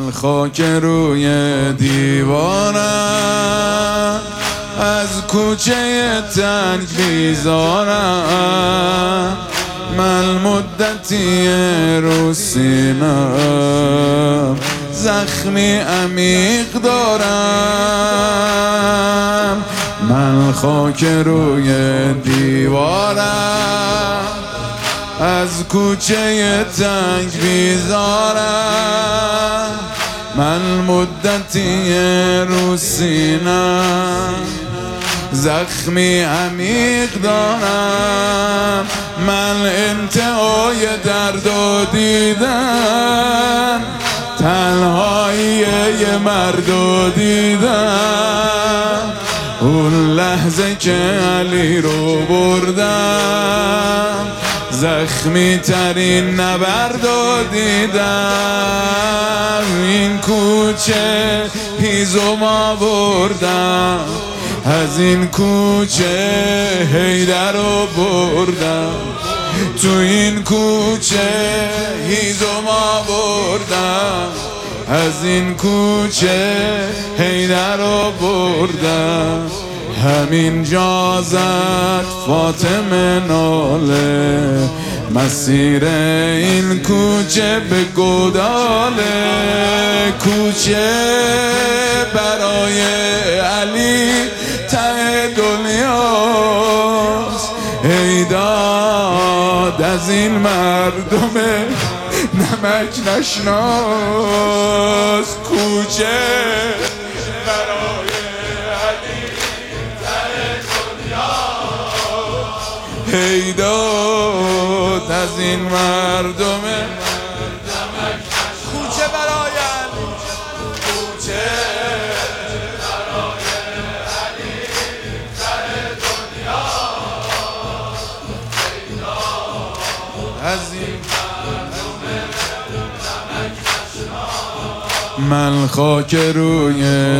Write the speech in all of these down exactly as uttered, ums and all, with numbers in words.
من خاک روی دیوارم، از کوچه تنگ بیزارم. من مدتی رو سینم زخمی عمیق دارم. من خاک روی دیوارم، از کوچه تنگ بیزارم. من مدتی رو سینم زخمی عمیق دارم. من انتهای درد و دیدم، تنهایی یه مرد و دیدم. اون لحظه که علی رو بردم، زخمی ترین نبرد و دیدم. این کوچه هیزم آوردم، از این کوچه حیدر رو بردم. تو این کوچه هیزم آوردم، از این کوچه حیدر رو بردم. همین جا زد فاطمه ناله، مسیر این کوچه به گوداله. کوچه برای علی ته دنیاست، ای داد از این مردم نمک نشناس. کوچه برای علی ته دنیاست، ای داد از این مردم نمک نشناس. کوچه برای علی، کوچه من خاک روی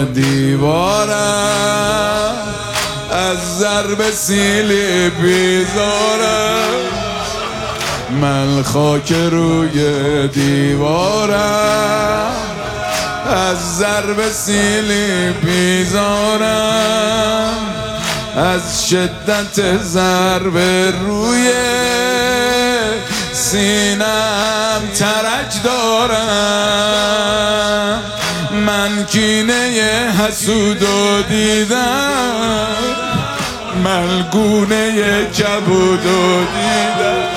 دیوارم، از ضرب سیلی بیزارم. من خاک روی دیوارم، از ضرب سیلی بیزارم. از شدت ضرب روی سینم ترک دارم. من کینه حسودو دیدم، ملگونه کبودو دیدم.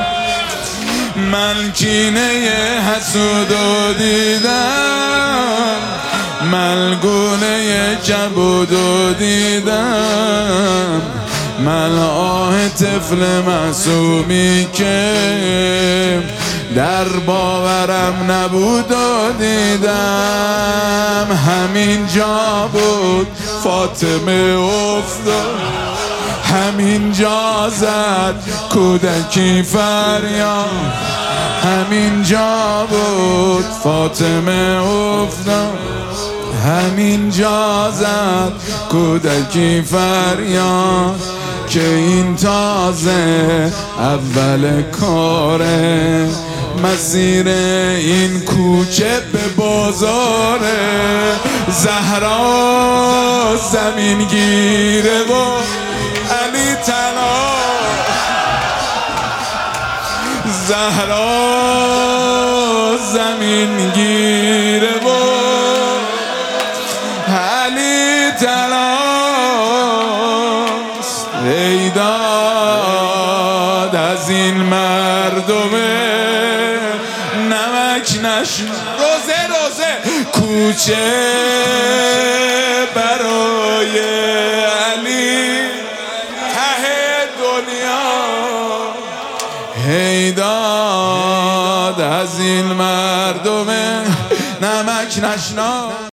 من کینه حسودو دیدم، ملگونه کبودو دیدم. من آه طفل معصومی که در باورم نبود و دیدم. همین جا بود فاطمه افتاد، همین جا زد کودکی فریاد. همین جا بود فاطمه افتاد، همین جا زد کودکی فریاد. که این تازه اول کاره، مسیر این کوچه به بازاره. زهرا زمین گیره و علی تنها، زهرا زمین گیره و علی تنهاست. ای داد از این مردم نمک نشن. روزه روزه کوچه برای علی ته دنیا، ای داد از این مردم نمک نشنا.